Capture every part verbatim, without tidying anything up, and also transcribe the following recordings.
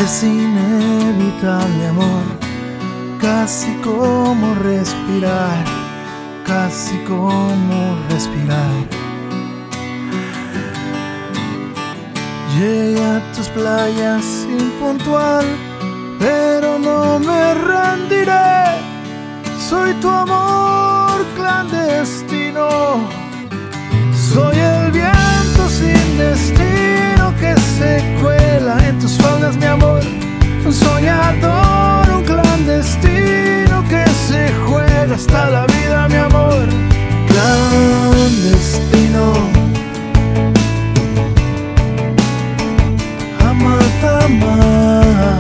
Es inevitable, amor, casi como respirar, casi como respirar. Llegué a tus playas impuntual, pero no me rendiré. Soy tu amor clandestino, soy el viento sin destino que se cuela en tus faldas, mi amor. Un soñador, un clandestino que se juega hasta la vida, mi amor. Clandestino, amada, amada.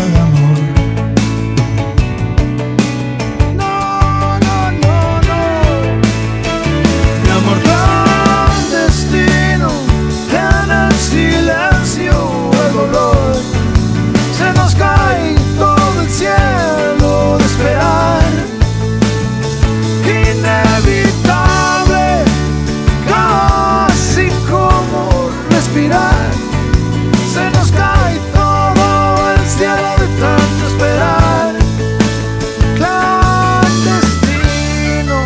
Se nos cae todo el cielo de tanto esperar. Clandestino.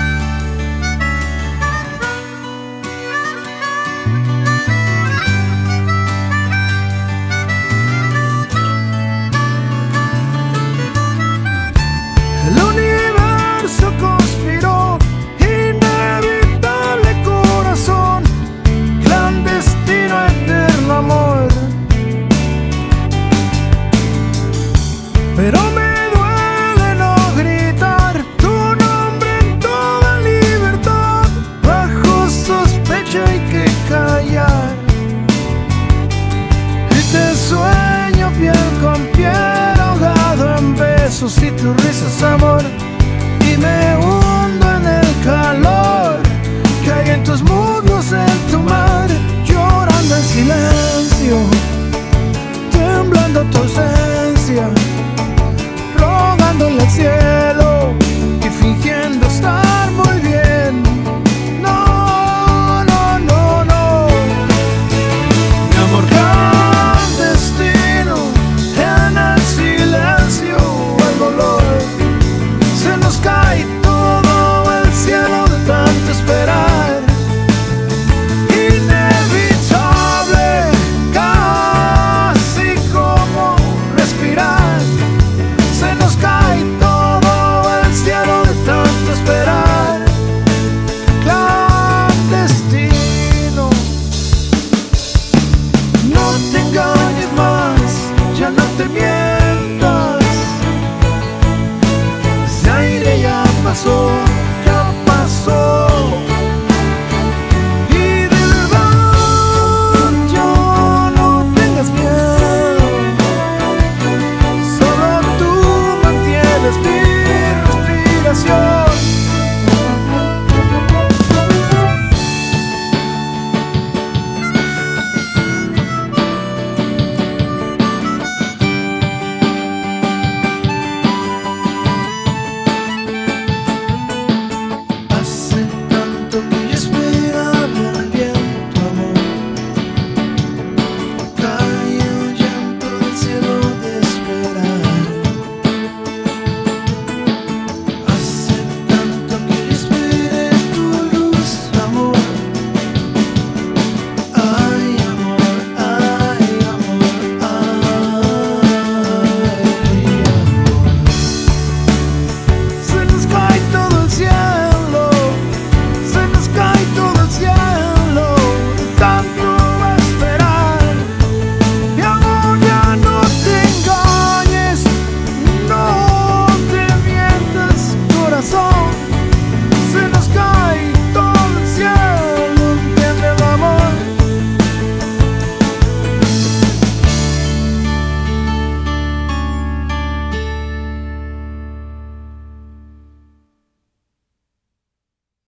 El universo conspiró, inevitable corazón, clandestino, eterno amor. Pero me duele no gritar tu nombre en toda libertad. Bajo sospecha hay que callar. Y te sueño piel con piel, ahogado en besos y tus risas, amor. Y me hundo en el calor que hay en tus muslos, en tu mar. Llorando en silencio, temblando tu ausencia.